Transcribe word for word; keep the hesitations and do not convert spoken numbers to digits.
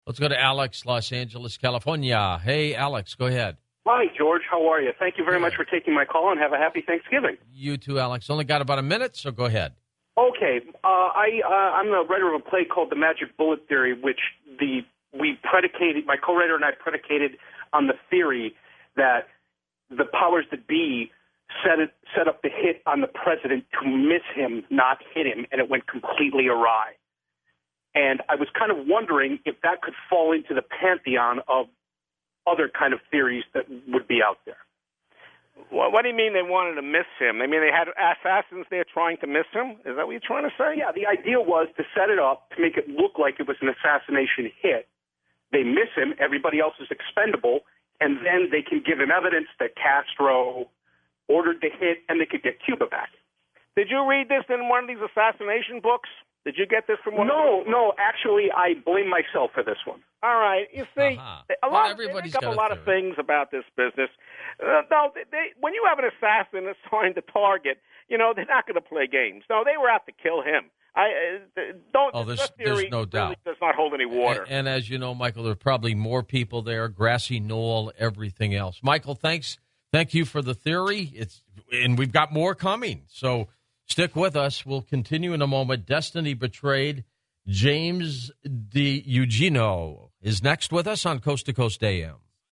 Let's go to Alex, Los Angeles, California. Hey, Alex, go ahead. Hi, George. How are you? Thank you very much for taking my call, and have a happy Thanksgiving. You too, Alex. Only got about a minute, so go ahead. Okay. Uh, I, uh, I'm the writer of a play called The Magic Bullet Theory, which the we predicated, my co-writer and I predicated on the theory that the powers that be set it, set up the hit on the president to miss him, not hit him, and it went completely awry. And I was kind of wondering if that could fall into the pantheon of other kind of theories that would be out there. Well, what do you mean they wanted to miss him? I mean, they had assassins there trying to miss him? Is that what you're trying to say? Yeah, the idea was to set it up to make it look like it was an assassination hit. They miss him, everybody else is expendable, and then they can give him evidence that Castro ordered the hit, and they could get Cuba back. Did you read this in one of these assassination books? Did you get this from one No, of these? no, actually, I blame myself for this one. All right. You see, uh-huh. a well, lot, everybody's they make up got a lot a of things about this business. Uh, no, they, they, when you have an assassin assigned to target, you know, they're not going to play games. No, they were out to kill him. I uh, don't. Oh, there's, that theory there's no doubt. Really does not hold any water. And, and as you know, Michael, there are probably more people there, grassy knoll, everything else. Michael, thanks. Thank you for the theory. It's and we've got more coming. So stick with us. We'll continue in a moment. Destiny Betrayed. James DiEugeno is next with us on Coast to Coast A M.